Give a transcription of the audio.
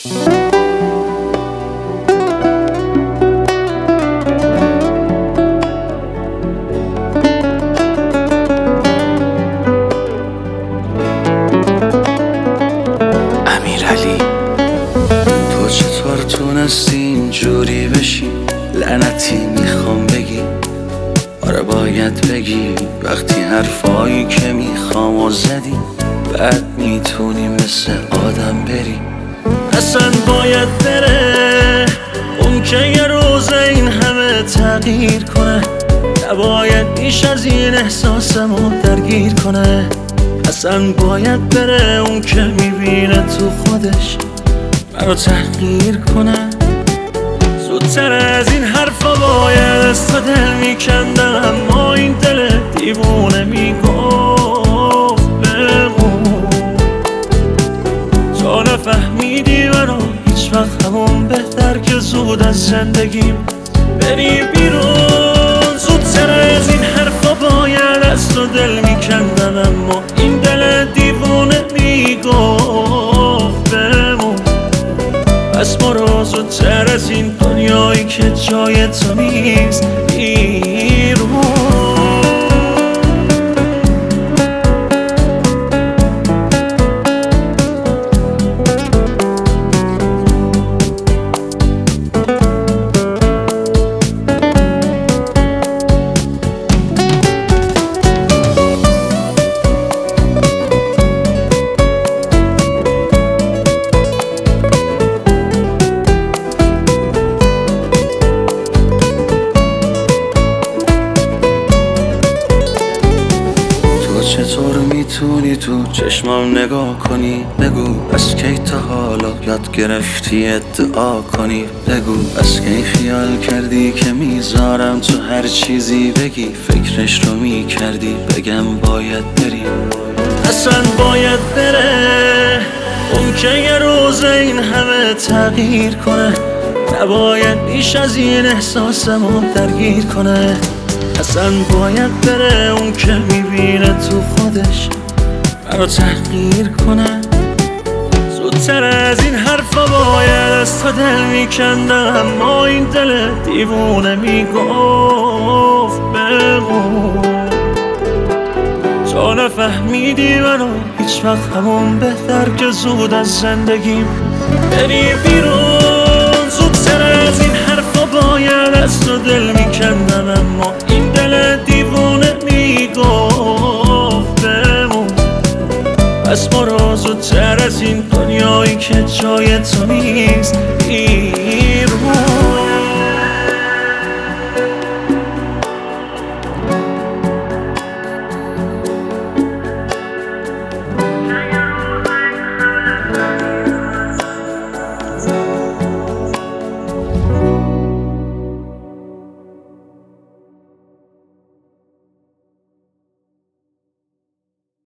امیرعلی تو چطور تونستی اینجوری بشی؟ لعنتی میخوام بگی، آره باید بگی وقتی حرفایی که میخوام و زدی، بعد میتونی مثل آدم بری. اصلا باید بره اون که یه روز این همه تغییر کنه، نباید بیش از این احساسمو درگیر کنه. اصلا باید بره اون که میبینه تو خودش منو تحقیر کنه. زودتر از این حرفا باید از تو دل میکندم، اما این دل دیوونه میگفت بمون. تو نفهمیدی منو هیچ وقت، همون بهتر که زود از زندگیم بری بیرون. زودتر از این حرفا باید از تو دل میکندم، اما این دل دیوونه میگفت بمون. پس برو زودتر از این دنیایی که جای تو نیست بیرون. چطور میتونی تو چشمام نگاه کنی؟ بگو از کی تا حالا یاد گرفتی ادعا کنی؟ بگو از کی خیال کردی که میذارم تو هر چیزی بگی؟ فکرش رو میکردی بگم باید بری؟ اصلا باید بره اون که یه روز این همه تغییر کنه، نباید بیش از این احساسمو درگیر کنه. اصلا باید بره اون که میبینه تو خودش منو تحقیر کنه. زودتر از این حرفا باید از تو دل میکندم، اما این دل دیوونه میگفت بمون. تو نفهمیدی منو هیچ وقت، همون بهتر که زود از زندگیم بری بیرون. زودتر از این حرفا باید از تو دل میکندم، اما این دل دیوونه میگفت بمون. پس برو زودتر از این دنیایی که جای تو نیست